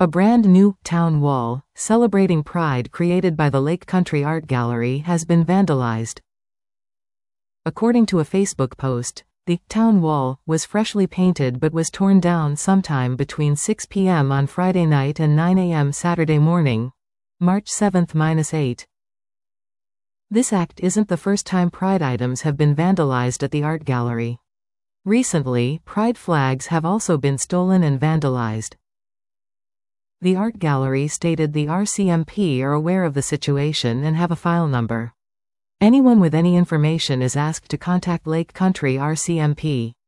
A brand new town wall, celebrating Pride created by the Lake Country Art Gallery has been vandalized. According to a Facebook post, the town wall was freshly painted but was torn down sometime between 6 p.m. on Friday night and 9 a.m. Saturday morning, March 7-8. This act isn't the first time Pride items have been vandalized at the art gallery. Recently, Pride flags have also been stolen and vandalized. The art gallery stated the RCMP are aware of the situation and have a file number. Anyone with any information is asked to contact Lake Country RCMP.